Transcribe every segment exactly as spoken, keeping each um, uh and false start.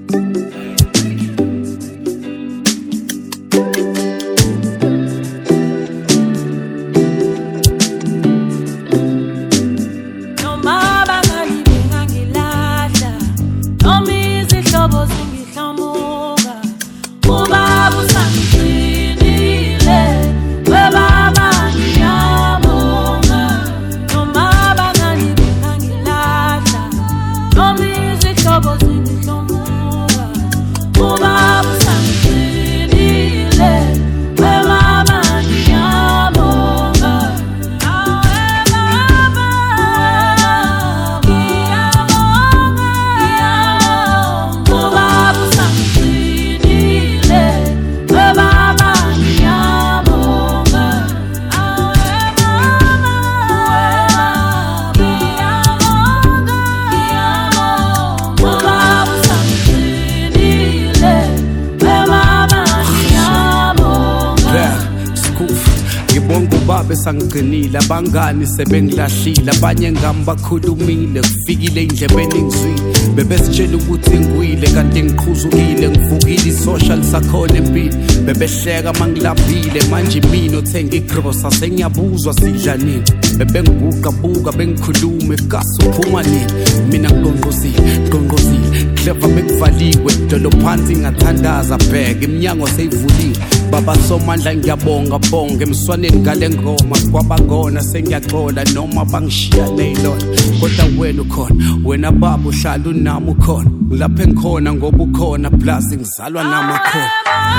Besangqinile abangani sebengilahlile abanye ngami bakhulumile kufikile indlebeni ngizwile bebesitshela ukuthi ngwile kanti ngiqhuzukile ngivukile social sakhona empilo bebehleka mangilambile manje mina othenga igrosa sengiyabuzwa sidla nini bebengibuka buka bengikhuluma ekasi uphuma nini mina ngqongqozile ngqongqozile clever bekuvaliwe dolo phansi ngathandaza bheka iminyango seyivuliwe baba somandla ngiyabonga bonke emswaneni ngale ngoma kwabangona sengiyaxola noma bangishiya neyilona kodwa wena ukhona wena baba uhlala unami ukhona lapha engikhona ngoba ukhona plus ngizalwa nami akhona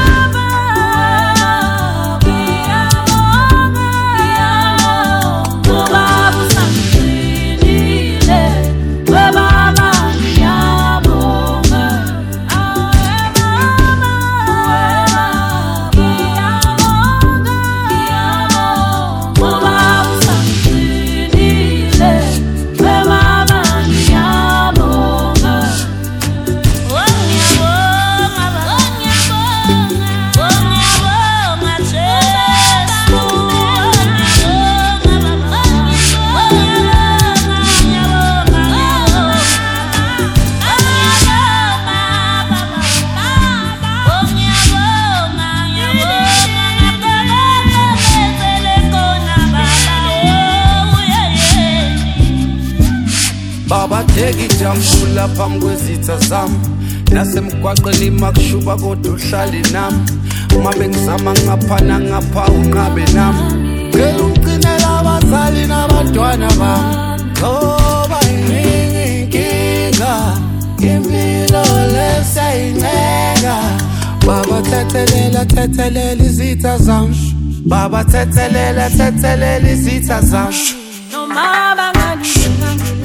Baba take ijambula phambi kwezitha zami nasemgwaqeni makushuba kodwa uhlale nami uma bengizama ngaphana ngapha unqabe nami ngeke ugcinela abazali nabantwana bami ngoba yini inkinga impilo lesayinceka baba thethelela thethelela izitha zami baba thethelela thethelela izitha zami noma bangani